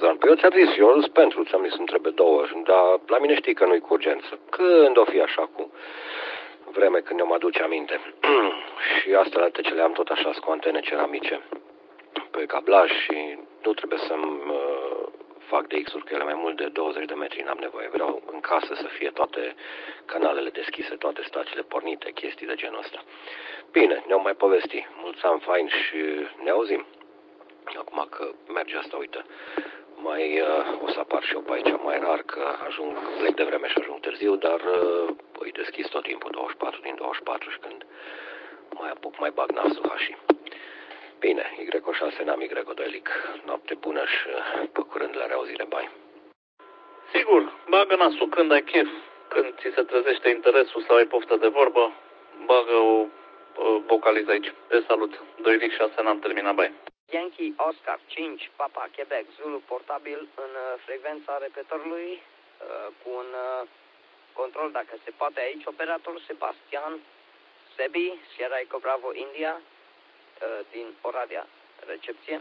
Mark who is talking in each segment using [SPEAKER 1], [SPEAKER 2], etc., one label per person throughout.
[SPEAKER 1] Tarzan. Păi eu ți-am zis, eu sunt pentru, ți-am zis, îmi trebuie două, dar la mine știi că nu-i cu urgență. Când o fi așa cu vreme când ne-o aduce aminte. Și astea ce le am tot așa cu antene ceramice pe cablaj și nu trebuie să-mi fac DX-uri că ele mai mult de 20 de metri n-am nevoie. Vreau în casă să fie toate canalele deschise, toate stațiile pornite, chestii de genul ăsta. Bine, ne-au mai povesti. Mulți ani fain și ne auzim. Acum că merge asta, uite, mai o să apar și eu pe aici mai rar, că plec de vreme și ajung târziu, dar îi deschis tot timpul 24 din 24 și când mai apuc, mai bag nasul hașii. Bine, Y6 n-am Y-delic. Noapte bună și pe curând la reauzire, bai.
[SPEAKER 2] Sigur, bagă nasul când ai chef, când ți se trezește interesul sau ai poftă de vorbă, bagă o vocaliză aici. Te salut. 2X6 n-am terminat, bai.
[SPEAKER 3] Yankee Oscar 5, Papa Quebec Zulu portabil în frecvența repetorului cu un control, dacă se poate aici, operator Sebastian Sebi, Sierra Eco Bravo India, din Oradea, recepție.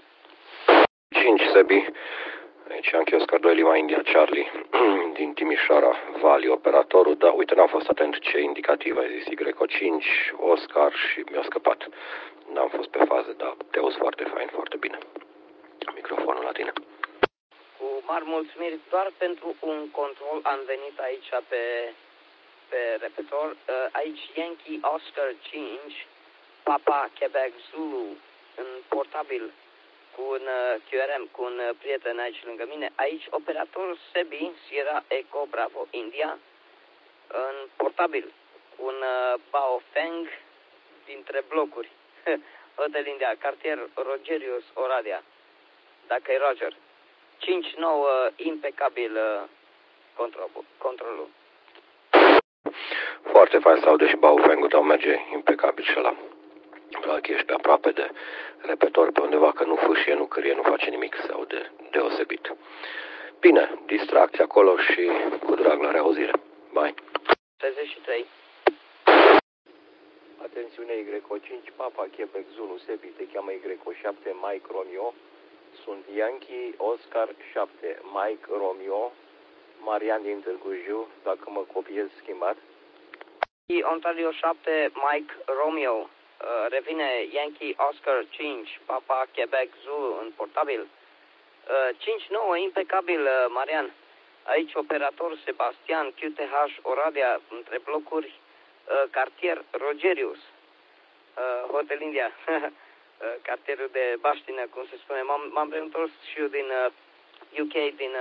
[SPEAKER 1] 5 Sebi, aici Yankee Oscar 2 Lima India Charlie, din Timișoara Valley, operatorul, dar uite, n-am fost atent ce indicativ ai zis, Y5, Oscar și mi-a scăpat. N-am fost pe fază, dar te auzi foarte fain, foarte bine. Microfonul la tine.
[SPEAKER 3] Cu mari mulțumiri, doar pentru un control am venit aici pe repetor. Aici Yankee Oscar 5, Papa Quebec Zulu, în portabil cu un QRM, cu un prieten aici lângă mine. Aici operator Sebi, Sierra Eco Bravo India, în portabil cu un Baofeng dintre blocuri. Hotel India, cartier Rogerius, Oradea, dacă e Roger. 5-9, impecabil controlul.
[SPEAKER 1] Foarte fain să aude și Baofeng-ul tău, merge impecabil și ăla. Probabil că ești pe aproape de repetor pe undeva, că nu fâșie, nu cârie, nu face nimic, se aude deosebit. Bine, distracție acolo și cu drag la reauzire. Bye.
[SPEAKER 3] 33.
[SPEAKER 1] Atențiune, Y5, Papa, Quebec, Zulu, Sebi, te cheamă Y7, Mike Romeo. Sunt Yankee, Oscar 7, Mike Romeo, Marian din Târgu Jiu, dacă mă copiez schimbat.
[SPEAKER 3] Ontario 7, Mike Romeo, revine Yankee Oscar 5, Papa Quebec Zulu în portabil. 5-9, impecabil, Marian. Aici operator Sebastian, QTH Oradea, între blocuri, cartier Rogerius, Hotel India, cartierul de baștină, cum se spune. M-am reîntors și eu din UK, din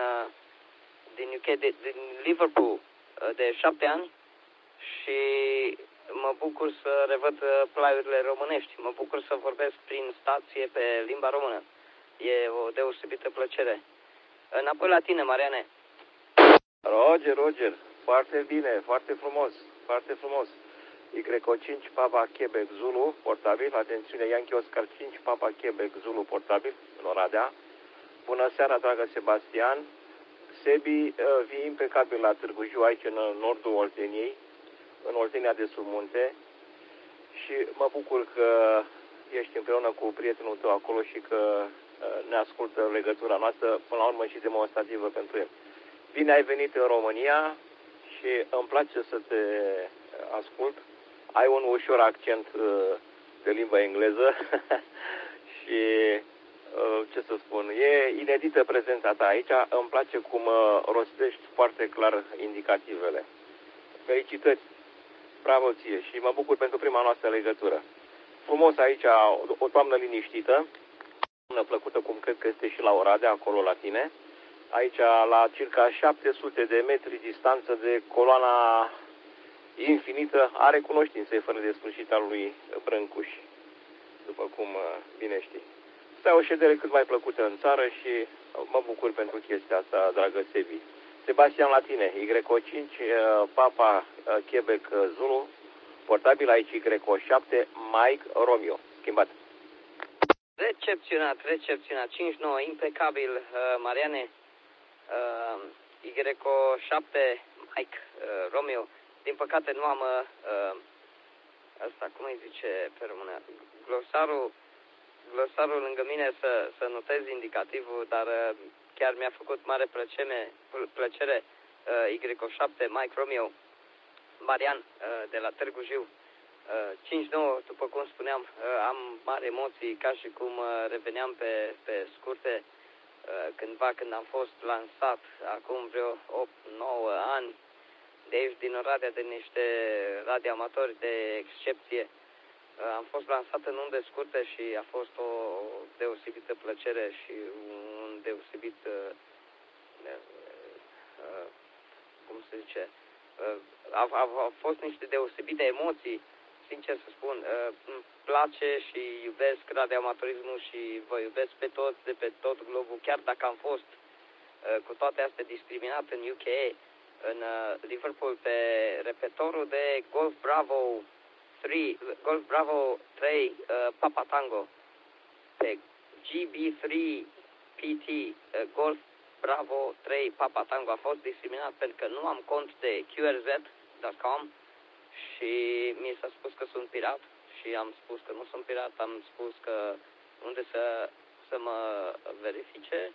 [SPEAKER 3] Liverpool, de 7 ani și mă bucur să revăd plaiurile românești. Mă bucur să vorbesc prin stație pe limba română. E o deosebită plăcere. Înapoi la tine, Mariane.
[SPEAKER 1] Roger, foarte bine, foarte frumos, foarte frumos. Y5, Papa, Quebec, Zulu, portabil, atențiune, Yankee Oscar 5, Papa, Quebec, Zulu, portabil, în Oradea. Bună seara, dragă Sebastian. Sebi, vii impecabil la Târgu Jiu, aici în nordul Olteniei, în Oltenia de sub munte. Și mă bucur că ești împreună cu prietenul tău acolo și că ne ascultă legătura noastră, până la urmă și demonstrativă pentru el. Bine ai venit în România și îmi place să te ascult. Ai un ușor accent de limba engleză și ce să spun, e inedită prezența ta aici. Îmi place cum rostești foarte clar indicativele. Felicitări, bravo ție și mă bucur pentru prima noastră legătură. Frumos aici, o toamnă liniștită, toamnă plăcută, cum cred că este și la Oradea, acolo la tine. Aici, la circa 700 de metri distanță de coloana infinită, are cunoștințe fără de sfârșit al lui Brâncuș, după cum bine știi. Să ai o ședere cât mai plăcută în țară și mă bucur pentru chestia asta, dragă Sebi. Sebastian, la tine, Y5, Papa, Quebec, Zulu, portabil aici Y7, Mike Romeo. Schimbat.
[SPEAKER 3] Recepționat, 5-9, impecabil, Mariane. Y7, Mike Romeo. Din păcate nu am asta, cum îi zice pe română, glosarul lângă mine să notez indicativul, dar chiar mi-a făcut mare plăcere Y7 Mike Romeo Marian de la Târgu Jiu. 5-9, după cum spuneam, am mari emoții, ca și cum reveneam pe scurte cândva când am fost lansat, acum vreo 8-9 ani, de aici din Oradea, de niște radioamatori de excepție. Am fost lansat în unde scurte și a fost o deosebită plăcere și un deosebit, cum se zice, au fost niște deosebite emoții, sincer să spun. Îmi place și iubesc radioamatorismul și vă iubesc pe toți de pe tot globul, chiar dacă am fost cu toate astea discriminat în UK, în Liverpool, pe repetorul de Golf Bravo 3 Papa Tango, pe GB3 PT Golf Bravo 3 Papa Tango. A fost discriminat pentru că nu am cont de QRZ.com și mi s-a spus că sunt pirat și am spus că nu sunt pirat, am spus că unde să mă verifice.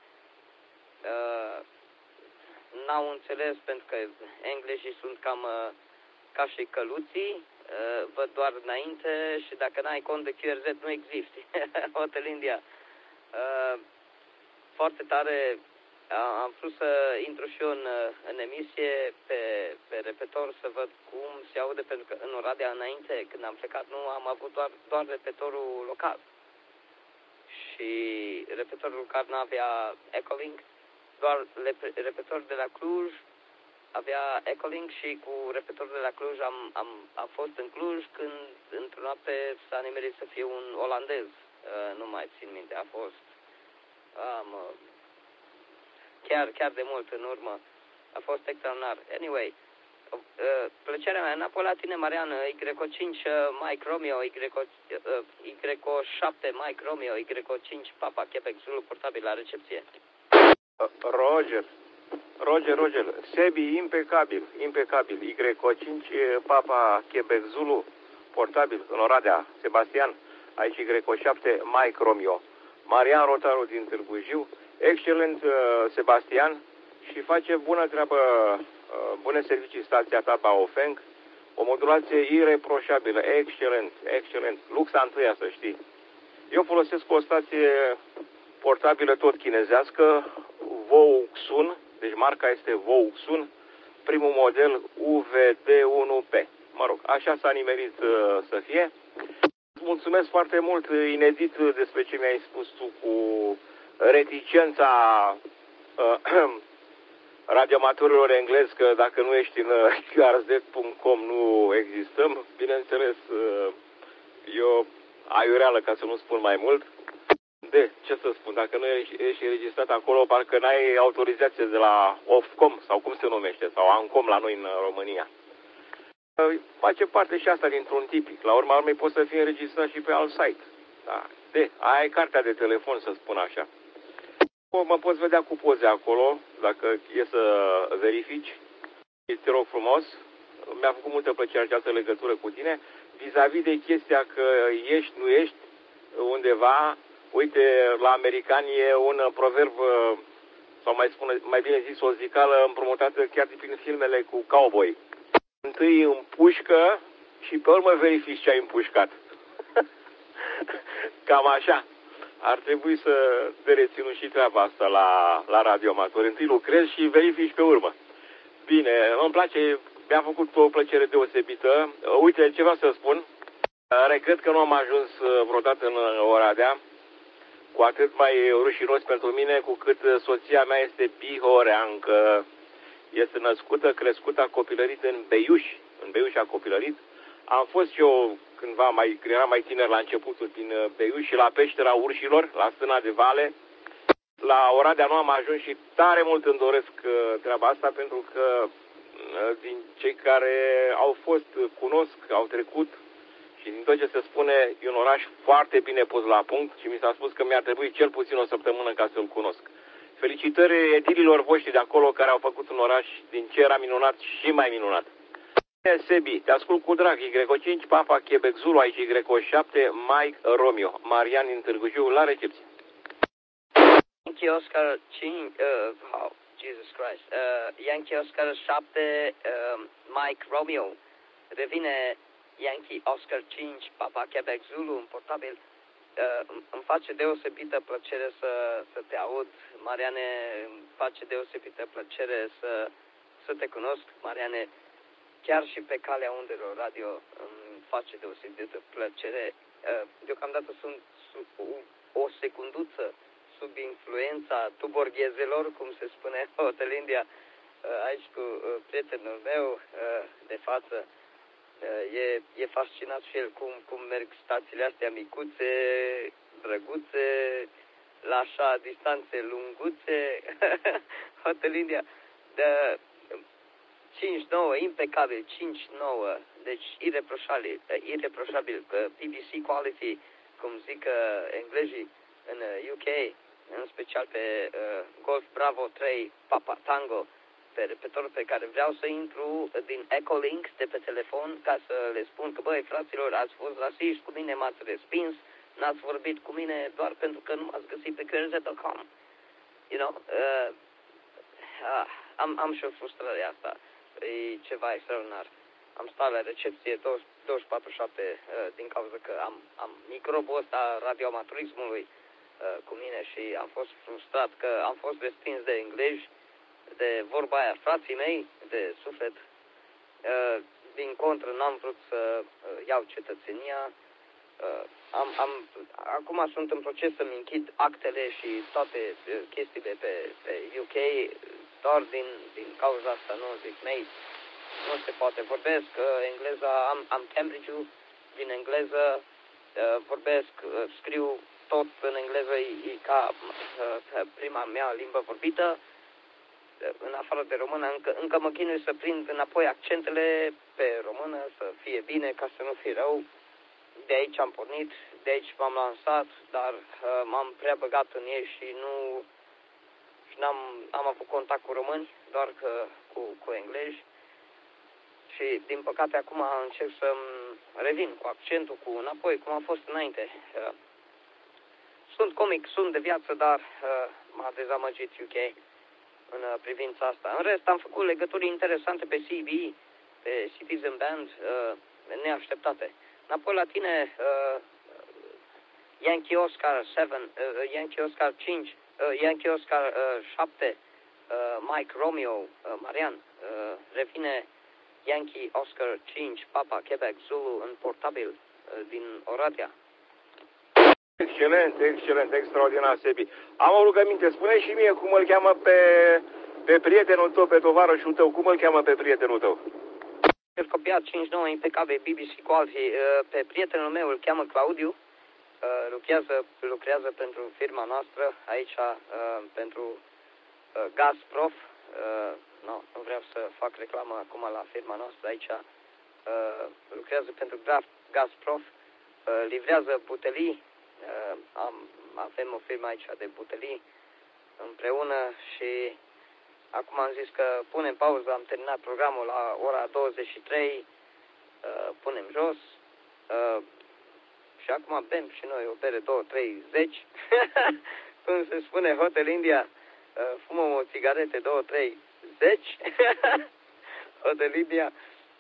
[SPEAKER 3] N-au înțeles pentru că englezii sunt cam ca și căluții, văd doar înainte și dacă n-ai cont de QRZ nu existi. Hotel India. Foarte tare. Am vrut să intru și eu în emisie pe repetor să văd cum se aude, pentru că în Oradea înainte, când am plecat, nu am avut doar repetorul local. Și repetorul local n-avea Echolink, doar repetorul de la Cluj avea Echolink și cu repetorul de la Cluj am fost în Cluj când într-o noapte s-a nimerit să fie un olandez, nu mai țin minte, a fost chiar de mult în urmă, a fost extraordinar. Anyway, plăcerea mea înapoi la tine, Marian. Y5 Mike Romeo, Y7 Mike Romeo, Y5 Papa Quebec Zulu portabil la recepție.
[SPEAKER 1] Roger, Sebi, impecabil, Y5 Papa Quebec Zulu, portabil, în Oradea, Sebastian, aici Y7 Mike Romeo, Marian Rotaru din Târgu Jiu, excelent Sebastian, și face bună treabă, bune servicii stația ta Baofeng, o modulație ireproșabilă, excelent, luxa întâia, să știi. Eu folosesc o stație portabilă tot chinezească, Vouxun, deci marca este Vouxun, primul model UVD1P. Mă rog, așa s-a nimerit să fie. Mulțumesc foarte mult, inedit despre ce mi-ai spus tu cu reticența radioamatorilor englezi, că dacă nu ești în qrz.com nu existăm. Bineînțeles, eu aiureală, ca să nu spun mai mult. Ce să spun, dacă nu ești înregistrat acolo, parcă n-ai autorizație de la Ofcom, sau cum se numește, sau Ancom la noi în România. Face parte și asta dintr-un tipic. La urma urmei poți să fii înregistrat și pe alt site. Da. Ai cartea de telefon, să spun așa. Mă poți vedea cu poze acolo, dacă e să verifici. Te rog frumos, mi-a făcut multă plăcere această legătură cu tine. Vis-a-vis de chestia că ești, nu ești undeva, uite, la americani e un proverb, sau mai bine zis, o zicală împrumutată chiar din filmele cu cowboy. Întâi împușcă și pe urmă verifici ce ai împușcat. Cam așa. Ar trebui să te reținut și treaba asta la radioamatori. Întâi lucrezi și verifici pe urmă. Bine, îmi place, mi-a făcut o plăcere deosebită. Uite, ce vreau să spun. Regret că nu am ajuns vreodată în Oradea, cu atât mai rușinos pentru mine, cu cât soția mea este bihoreancă. Este născută, crescută, a copilărit în Beiuș a copilărit. Am fost și eu cândva, când eram mai tiner, la începutul din Beiuș și la Peștera Urșilor, la Stâna de Vale. La Oradea nu am ajuns și tare mult îmi doresc treaba asta, pentru că din cei care au fost, cunosc, au trecut și din tot ce se spune, e un oraș foarte bine pus la punct și mi s-a spus că mi-ar trebui cel puțin o săptămână ca să-l cunosc. Felicitări edililor voștri de acolo care au făcut un oraș din ce era minunat și mai minunat. Sebi, te ascult cu drag. Y5 Papa Quebec Zulu, aici Y7 Mike Romeo, Marian din Târgu Jiu, la recepție.
[SPEAKER 3] Yankee Oscar 5, oh, Jesus Christ, Yankee Oscar 7, Mike Romeo, revine Yankee Oscar 5, Papa Quebec Zulu, în portabil. Îmi face deosebită plăcere să te aud, Mariane, îmi face deosebită plăcere să te cunosc, Mariane, chiar și pe calea undelor radio îmi face deosebită plăcere. Deocamdată sunt o secunduță sub influența tuborghezelor, cum se spune Hotel India, aici cu prietenul meu de față. E fascinat și el cum merg stațiile astea micuțe, drăguțe, la așa distanțe lunguțe. Hotel India, de 5-9, impecabil, 5-9, deci ireproșabil, BBC quality, cum zic englezii în UK, în special pe Golf Bravo 3, Papa Tango, pe repetor pe care vreau să intru din Echolink de pe telefon ca să le spun că, băi, fraților, ați fost rasiști cu mine, m-ați respins, n-ați vorbit cu mine doar pentru că nu m-ați găsit pe QRZ.com. You know, am și o frustrare asta. E ceva extraordinar. Am stat la recepție 24/7 din cauza că am microbul ăsta radioamatorismului cu mine și am fost frustrat că am fost respins de englezi, de vorba aia, frații mei de suflet. Din contră, n-am vrut să iau cetățenia. Acum sunt în proces să-mi închid actele și toate chestiile pe UK, doar din cauza asta, nu zic, mei, nu se poate. Vorbesc engleza, am Cambridge-ul din engleză, vorbesc, scriu tot în engleză, e ca prima mea limbă vorbită. În afară de română, încă mă chinui să prind înapoi accentele pe română, să fie bine, ca să nu fie rău. De aici am pornit, de aici m-am lansat, dar m-am prea băgat în ei și am avut contact cu români, doar cu englezi. Și din păcate acum încerc să-mi revin cu accentul, cu înapoi, cum a fost înainte. Sunt comic, sunt de viață, dar m-a dezamăgit UK în privința asta. În rest, am făcut legături interesante pe CB, pe Citizen Band, neașteptate. Înapoi la tine, Yankee Oscar 7, Yankee Oscar 5, Yankee Oscar 7, Mike Romeo, Marian, revine Yankee Oscar 5, Papa Quebec Zulu în portabil din Oradea.
[SPEAKER 1] Excelent, extraordinar, Sebi. Am o rugăminte, spune și mie cum îl cheamă pe prietenul tău, pe tovarășul tău, cum îl cheamă pe prietenul tău?
[SPEAKER 3] El copiat 5-9 impecabil, BBC Quality, pe prietenul meu îl cheamă Claudiu, lucrează pentru firma noastră aici, pentru Gazprof, nu vreau să fac reclamă acum la firma noastră aici, lucrează pentru Gazprof, livrează butelii, avem o firmă aici de butelii împreună și acum am zis că punem pauză, am terminat programul la ora 23, punem jos și acum bem și noi o bere 2-3-10, cum se spune Hotel India, fumăm o țigarete 2-3-10, Hotel India,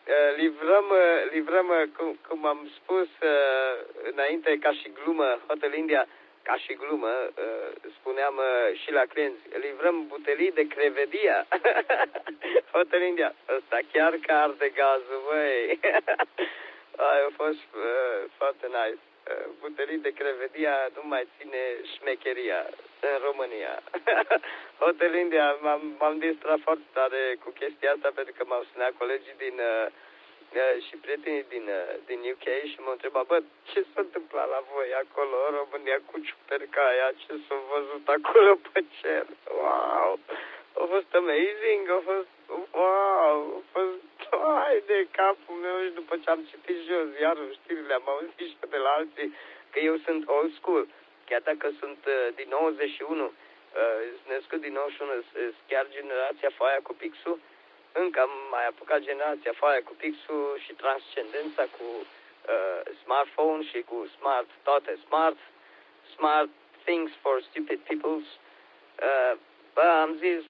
[SPEAKER 3] livrăm cum am spus înainte ca și glumă, Hotel India, ca și glumă, spuneam și la clienți, livrăm butelii de crevedia. Hotel India, ăsta chiar că arde gazul, băi. A fost foarte nice. Butelii de crevedia nu mai ține șmecheria în România. Hotel India, m-am distrat foarte tare cu chestia asta pentru că m-au sunat colegii și prietenii din UK și m-au întrebat, bă, ce s-a întâmplat la voi acolo în România cu ciupercaia, ce s-a văzut acolo pe cer, wow, a fost amazing, a fost, hai de capul meu și după ce am citit și eu ziarul, știrile, am auzit și de la alții că eu sunt old school, chiar dacă sunt din 91, născut din 91, chiar generația foaia cu pixul, încă am mai apucat generația foaia cu pixul și transcendența cu smartphone și cu toate smart things for stupid peoples Bă, am zis